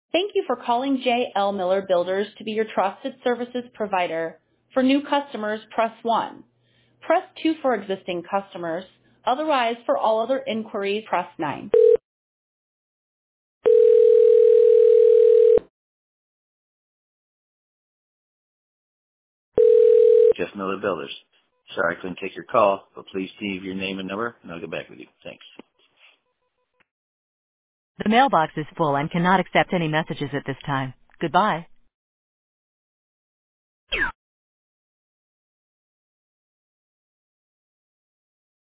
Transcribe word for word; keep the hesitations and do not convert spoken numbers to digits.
Thank you for calling J L Miller Builders to be your trusted services provider. For new customers, press one. Press two for existing customers. Otherwise, for all other inquiries, press nine. Jeff Miller Builders. Sorry I couldn't take your call, but please leave your name and number, and I'll get back with you. Thanks. The mailbox is full and cannot accept any messages at this time. Goodbye.